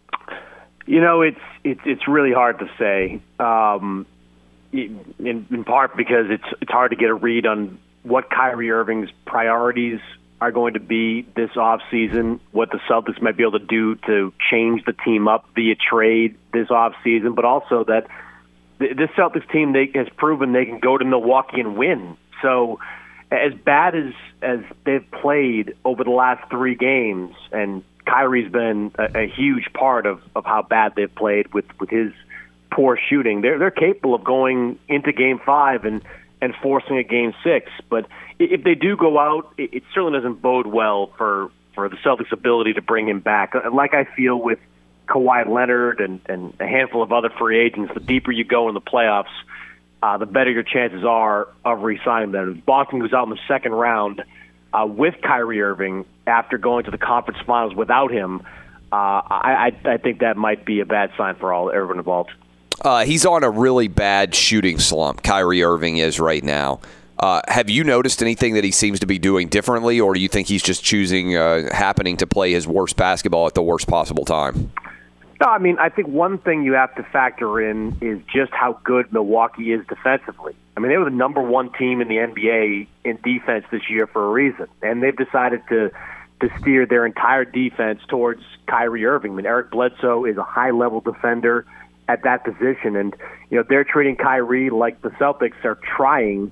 You know, it's it's it's really hard to say, um, in, in part because it's it's hard to get a read on what Kyrie Irving's priorities are going to be this offseason, what the Celtics might be able to do to change the team up via trade this offseason, but also that this Celtics team they, has proven they can go to Milwaukee and win. So as bad as, as they've played over the last three games, and Kyrie's been a, a huge part of, of how bad they've played with, with his poor shooting, they're, they're capable of going into game five and, and forcing a game six. But if they do go out, it, it certainly doesn't bode well for, for the Celtics' ability to bring him back. Like I feel with Kawhi Leonard and, and a handful of other free agents, the deeper you go in the playoffs, uh, the better your chances are of re-signing them. If Boston goes out in the second round uh, with Kyrie Irving after going to the conference finals without him, uh, I, I, I think that might be a bad sign for all everyone involved. Uh, he's on a really bad shooting slump, Kyrie Irving is right now. Uh, have you noticed anything that he seems to be doing differently, or do you think he's just choosing, uh, happening to play his worst basketball at the worst possible time? No, I mean, I think one thing you have to factor in is just how good Milwaukee is defensively. I mean, they were the number one team in the N B A in defense this year for a reason, and they've decided to to steer their entire defense towards Kyrie Irving. I mean, Eric Bledsoe is a high-level defender at that position, and you know they're treating Kyrie like the Celtics are trying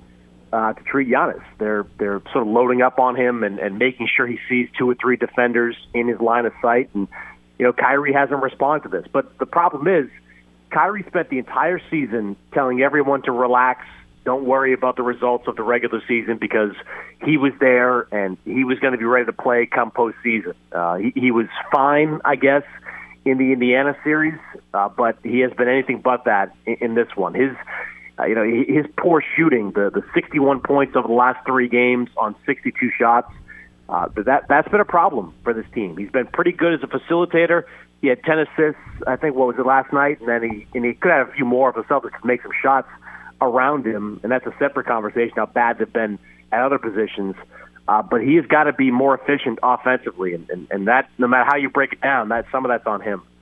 uh, to treat Giannis. They're they're sort of loading up on him and, and making sure he sees two or three defenders in his line of sight. And, you know, Kyrie hasn't responded to this. But the problem is, Kyrie spent the entire season telling everyone to relax, don't worry about the results of the regular season, because he was there and he was going to be ready to play come postseason. Uh, he, he was fine, I guess, in the Indiana series, uh, but he has been anything but that in, in this one. His, uh, you know, his poor shooting, the the sixty-one points over the last three games on sixty-two shots, uh, that that's been a problem for this team. He's been pretty good as a facilitator. He had ten assists, I think, what was it, last night, and then he and he could have a few more if the Celtics could make some shots around him, and that's a separate conversation, how bad they've been at other positions. Uh, but he has got to be more efficient offensively, and, and, and that, no matter how you break it down, that some of that's on him.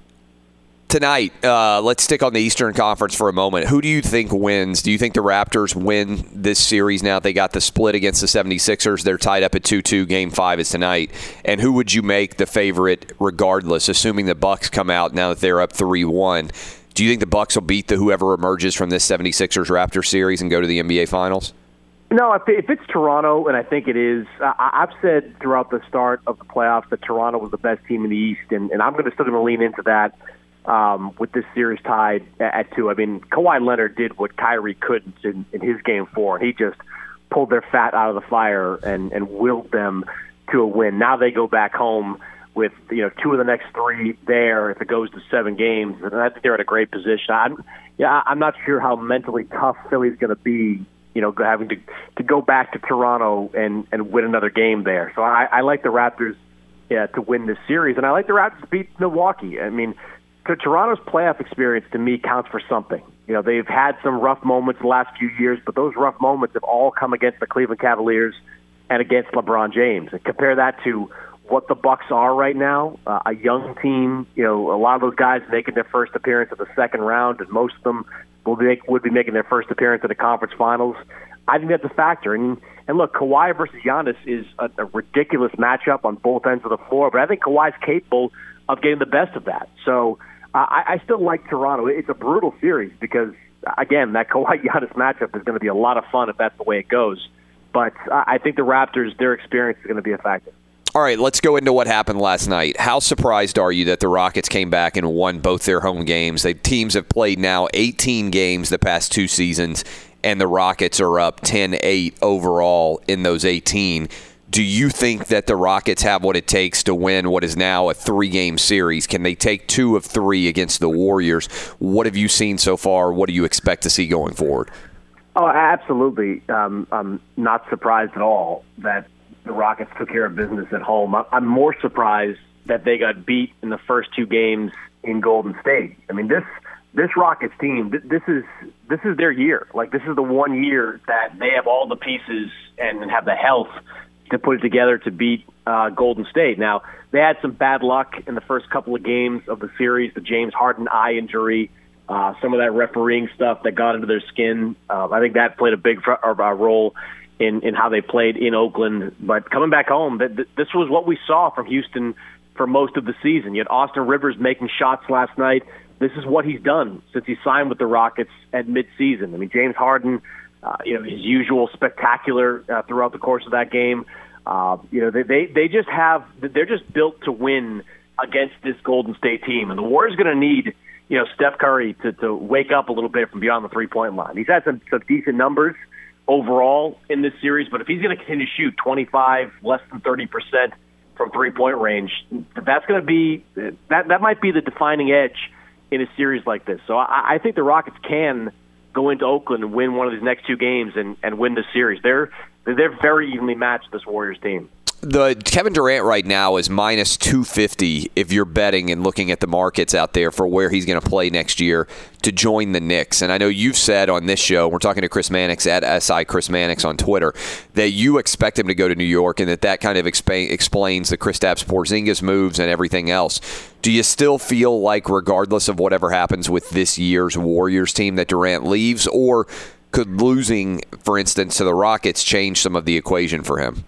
Tonight, uh, let's stick on the Eastern Conference for a moment. Who do you think wins? Do you think the Raptors win this series now? They got the split against the seventy-sixers. They're tied up at two two. Game five is tonight. And who would you make the favorite regardless, assuming the Bucks come out now that they're up three one? Do you think the Bucks will beat the whoever emerges from this seventy-sixers Raptors series and go to the N B A Finals? No, if, if it's Toronto, and I think it is, I, I've said throughout the start of the playoffs that Toronto was the best team in the East, and, and I'm going to still going to lean into that um, with this series tied at, at two. I mean, Kawhi Leonard did what Kyrie couldn't in, in his game four, and he just pulled their fat out of the fire and, and willed them to a win. Now they go back home with, you know, two of the next three there if it goes to seven games, and I think they're in a great position. I'm, yeah, I'm not sure how mentally tough Philly's going to be, you know, having to to go back to Toronto and, and win another game there. So I, I like the Raptors yeah, to win this series, and I like the Raptors to beat Milwaukee. I mean, Toronto's playoff experience to me counts for something. You know, they've had some rough moments the last few years, but those rough moments have all come against the Cleveland Cavaliers and against LeBron James. And compare that to what the Bucks are right now, uh, a young team. You know, a lot of those guys making their first appearance of the second round, and most of them will be would be making their first appearance at the conference finals. I think that's a factor. And and look, Kawhi versus Giannis is a, a ridiculous matchup on both ends of the floor, but I think Kawhi's capable of getting the best of that. So uh, I, I still like Toronto. It's a brutal series because, again, that Kawhi-Giannis matchup is going to be a lot of fun if that's the way it goes. But uh, I think the Raptors, their experience is going to be a factor. All right, let's go into what happened last night. How surprised are you that the Rockets came back and won both their home games? The teams have played now eighteen games the past two seasons, and the Rockets are up ten eight overall in those eighteen. Do you think that the Rockets have what it takes to win what is now a three-game series? Can they take two of three against the Warriors? What have you seen so far? What do you expect to see going forward? Oh, absolutely. Um, I'm not surprised at all that the Rockets took care of business at home. I'm more surprised that they got beat in the first two games in Golden State. I mean, this this Rockets team, this is this is their year. Like, this is the one year that they have all the pieces and have the health to put it together to beat uh, Golden State. Now, they had some bad luck in the first couple of games of the series, the James Harden eye injury, uh, some of that refereeing stuff that got into their skin. Uh, I think that played a big fr- uh, role in, in how they played in Oakland. But coming back home, th- th- this was what we saw from Houston for most of the season. You had Austin Rivers making shots last night. This is what he's done since he signed with the Rockets at midseason. I mean, James Harden, uh, you know, his usual spectacular uh, throughout the course of that game. Uh, you know, they, they they just have they're just built to win against this Golden State team, and the Warriors are going to need, you know, Steph Curry to to wake up a little bit from beyond the three point line. He's had some some decent numbers overall in this series, but if he's going to continue to shoot twenty-five, less than thirty percent from three-point range, that's going to be that that might be the defining edge in a series like this. So I, I think the Rockets can go into Oakland and win one of these next two games and, and win the series. They're they're very evenly matched, this Warriors team. The Kevin Durant right now is minus two fifty if you're betting and looking at the markets out there for where he's going to play next year to join the Knicks. And I know you've said on this show, we're talking to Chris Mannix at S I Chris Mannix on Twitter, that you expect him to go to New York and that that kind of expa- explains the Kristaps Porzingis moves and everything else. Do you still feel like, regardless of whatever happens with this year's Warriors team, that Durant leaves, or could losing, for instance, to the Rockets change some of the equation for him?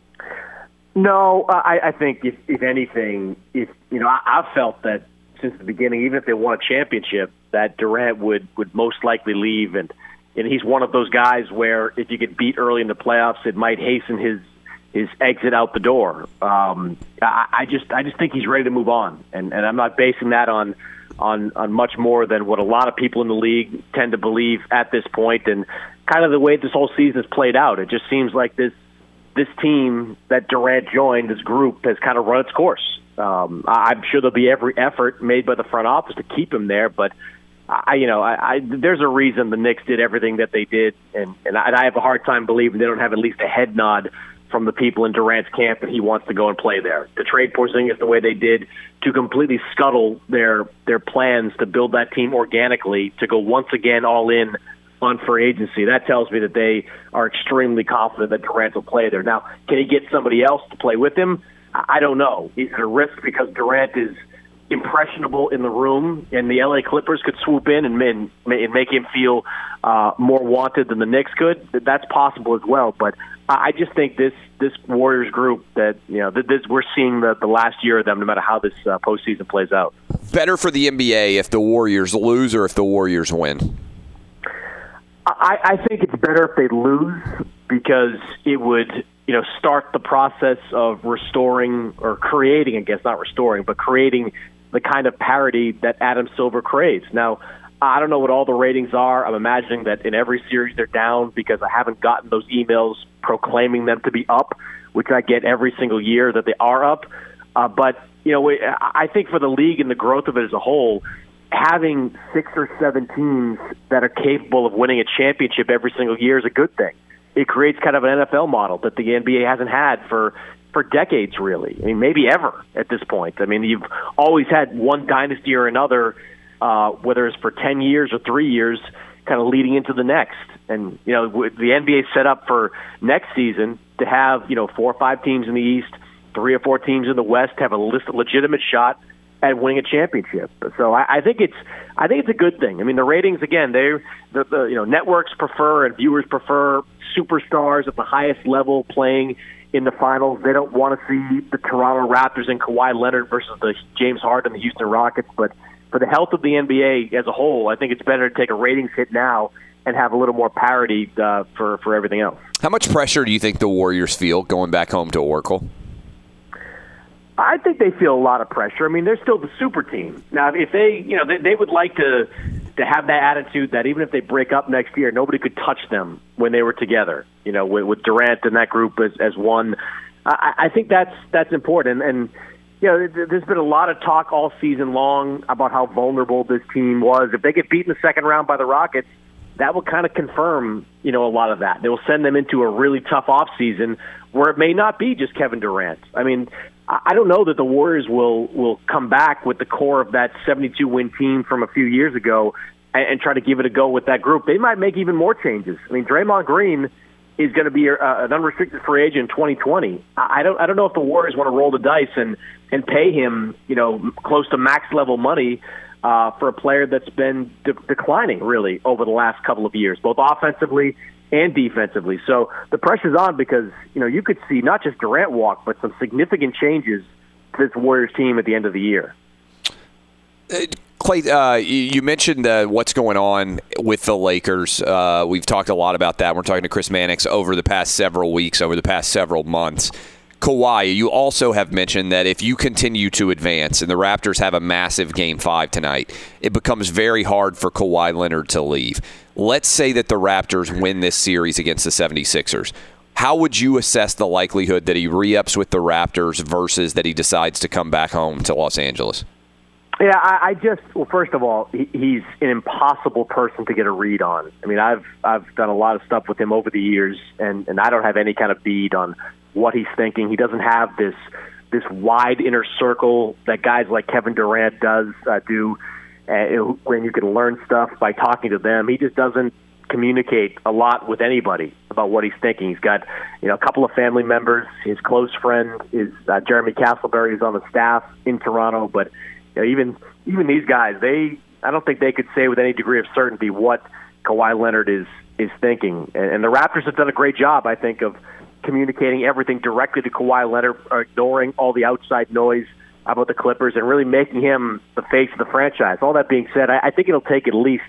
No, I, I think if, if anything, if you know, I, I've felt that since the beginning, even if they won a championship, that Durant would, would most likely leave and and he's one of those guys where if you get beat early in the playoffs, it might hasten his his exit out the door. Um, I, I just I just think he's ready to move on, and, and I'm not basing that on, on on much more than what a lot of people in the league tend to believe at this point, and kind of the way this whole season has played out. It just seems like this this team that Durant joined, this group, has kind of run its course. Um, I'm sure there'll be every effort made by the front office to keep him there, but I, you know, I, I, there's a reason the Knicks did everything that they did, and, and, I, and I have a hard time believing they don't have at least a head nod from the people in Durant's camp that he wants to go and play there. To trade Porzingis the way they did, to completely scuttle their their plans to build that team organically, to go once again all in on free agency, that tells me that they are extremely confident that Durant will play there. Now, can he get somebody else to play with him? I don't know. Is it a risk because Durant is impressionable in the room, and the L A Clippers could swoop in and, and, and make him feel uh, more wanted than the Knicks could? That's possible as well. But I just think this this Warriors group that you know this we're seeing the, the last year of them, no matter how this uh, postseason plays out. Better for the N B A if the Warriors lose or if the Warriors win? I, I think it's better if they lose, because it would you know start the process of restoring or creating, I guess not restoring, but creating the kind of parity that Adam Silver craves. Now, I don't know what all the ratings are. I'm imagining that in every series they're down because I haven't gotten those emails proclaiming them to be up, which I get every single year that they are up. Uh, but, you know, I think for the league and the growth of it as a whole, having six or seven teams that are capable of winning a championship every single year is a good thing. It creates kind of an N F L model that the N B A hasn't had for for decades, really. I mean, maybe ever at this point. I mean, you've always had one dynasty or another, uh, whether it's for ten years or three years, kind of leading into the next. And, you know, the N B A set up for next season to have, you know, four or five teams in the East, three or four teams in the West have a legitimate shot at winning a championship. So I, I think it's I think it's a good thing. I mean, the ratings, again, they the, the you know networks prefer and viewers prefer superstars at the highest level playing in the finals. They don't want to see the Toronto Raptors and Kawhi Leonard versus the James Harden and the Houston Rockets. But for the health of the N B A as a whole, I think it's better to take a ratings hit now and have a little more parity uh, for, for everything else. How much pressure do you think the Warriors feel going back home to Oracle? I think they feel a lot of pressure. I mean, they're still the super team. Now, if they, you know, they, they would like to to have that attitude that even if they break up next year, nobody could touch them when they were together. You know, with, with Durant and that group as, as one. I, I think that's that's important. And you know, there's been a lot of talk all season long about how vulnerable this team was. If they get beat in the second round by the Rockets, that will kind of confirm, you know, a lot of that. They will send them into a really tough offseason where it may not be just Kevin Durant. I mean, I don't know that the Warriors will will come back with the core of that seventy-two win team from a few years ago and, and try to give it a go with that group. They might make even more changes. I mean, Draymond Green is going to be a, an unrestricted free agent in twenty twenty. I don't I don't know if the Warriors want to roll the dice and and pay him, you know, close to max level money uh, for a player that's been de- declining really over the last couple of years, both offensively and defensively. So the pressure's on because, you know, you could see not just Durant walk, but some significant changes to this Warriors team at the end of the year. Uh, Clay, uh, you mentioned uh, what's going on with the Lakers. Uh, we've talked a lot about that. We're talking to Chris Mannix over the past several weeks, over the past several months. Kawhi, you also have mentioned that if you continue to advance and the Raptors have a massive Game five tonight, it becomes very hard for Kawhi Leonard to leave. Let's say that the Raptors win this series against the seventy-sixers. How would you assess the likelihood that he re-ups with the Raptors versus that he decides to come back home to Los Angeles? Yeah, I, I just well, first of all, he, he's an impossible person to get a read on. I mean, I've I've done a lot of stuff with him over the years, and, and I don't have any kind of bead on what he's thinking. He doesn't have this this wide inner circle that guys like Kevin Durant does uh, do, uh, when you can learn stuff by talking to them. He just doesn't communicate a lot with anybody about what he's thinking. He's got, you know, a couple of family members. His close friend is uh, Jeremy Castleberry, who's on the staff in Toronto, but you know, even even these guys, they I don't think they could say with any degree of certainty what Kawhi Leonard is is thinking. And, and the Raptors have done a great job, I think, of communicating everything directly to Kawhi Leonard, ignoring all the outside noise about the Clippers and really making him the face of the franchise. All that being said, I, I think it'll take at least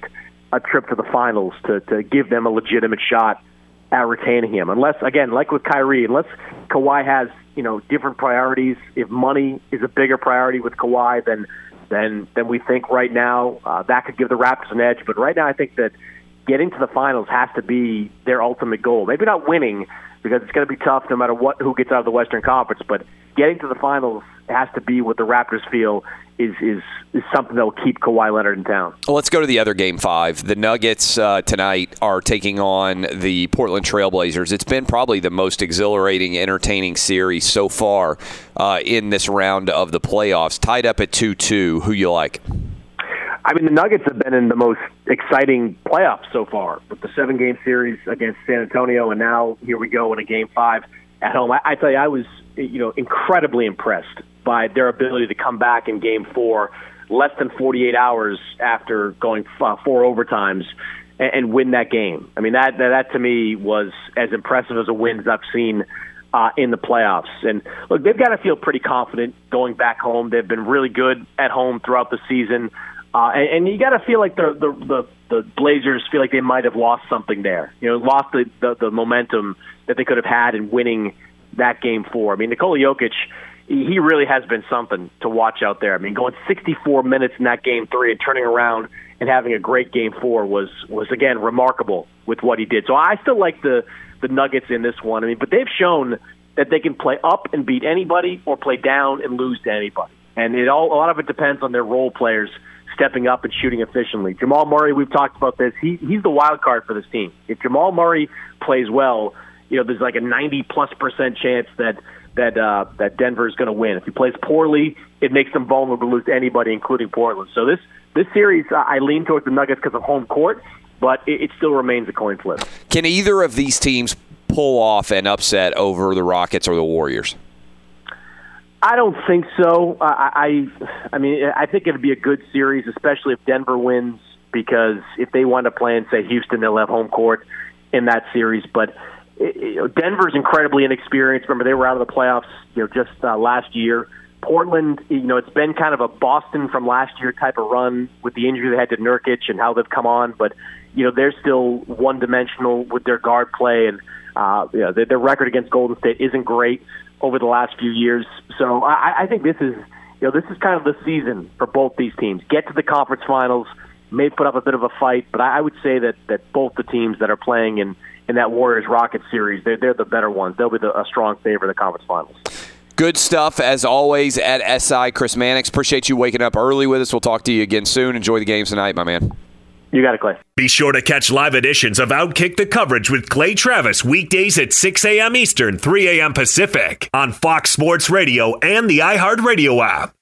a trip to the finals to, to give them a legitimate shot at retaining him. Unless, again, like with Kyrie, unless Kawhi has, you know, different priorities, if money is a bigger priority with Kawhi, then then, then we think right now uh, that could give the Raptors an edge. But right now I think that getting to the finals has to be their ultimate goal. Maybe not winning, because it's going to be tough no matter what who gets out of the Western Conference, but getting to the finals has to be what the Raptors feel is is, is something that will keep Kawhi Leonard in town. Well, let's go to the other game five. The Nuggets uh, tonight are taking on the Portland Trailblazers. It's been probably the most exhilarating, entertaining series so far uh, in this round of the playoffs. Tied up at two two. Who you like? I mean, the Nuggets have been in the most exciting playoffs so far with the seven-game series against San Antonio, and now here we go in a game five at home. I, I tell you, I was you know incredibly impressed by their ability to come back in game four less than forty-eight hours after going f- four overtimes and, and win that game. I mean, that, that that to me was as impressive as a win as I've seen uh, in the playoffs. And look, they've got to feel pretty confident going back home. They've been really good at home throughout the season. Uh, and, and you got to feel like the, the the the Blazers feel like they might have lost something there. You know, lost the, the, the momentum that they could have had in winning that game four. I mean, Nikola Jokic, he really has been something to watch out there. I mean, going sixty-four minutes in that game three and turning around and having a great game four was, was again, remarkable with what he did. So I still like the, the Nuggets in this one. I mean, but they've shown that they can play up and beat anybody or play down and lose to anybody. And it all a lot of it depends on their role players stepping up and shooting efficiently. Jamal Murray, we've talked about this. He he's the wild card for this team. If Jamal Murray plays well, you know, there's like a ninety plus percent chance that that uh, that Denver is going to win. If he plays poorly, it makes them vulnerable to lose to anybody, including Portland. So this this series, uh, I lean towards the Nuggets because of home court, but it, it still remains a coin flip. Can either of these teams pull off an upset over the Rockets or the Warriors? I don't think so. I, I, I mean, I think it'd be a good series, especially if Denver wins, because if they wind up playing, say, Houston, they'll have home court in that series. But you know, Denver's incredibly inexperienced. Remember, they were out of the playoffs, you know, just uh, last year. Portland, you know, it's been kind of a Boston from last year type of run with the injury they had to Nurkic and how they've come on. But you know, they're still one-dimensional with their guard play, and uh, you know, their, their record against Golden State isn't great over the last few years. So I, I think this is, you know, this is kind of the season for both these teams. Get to the conference finals, may put up a bit of a fight, but I, I would say that, that both the teams that are playing in, in that Warriors-Rockets series, they're, they're the better ones. They'll be the, a strong favorite of the conference finals. Good stuff, as always, at S I. Chris Mannix, appreciate you waking up early with us. We'll talk to you again soon. Enjoy the games tonight, my man. You got it, Clay. Be sure to catch live editions of Outkick the Coverage with Clay Travis weekdays at six a.m. Eastern, three a.m. Pacific on Fox Sports Radio and the iHeartRadio app.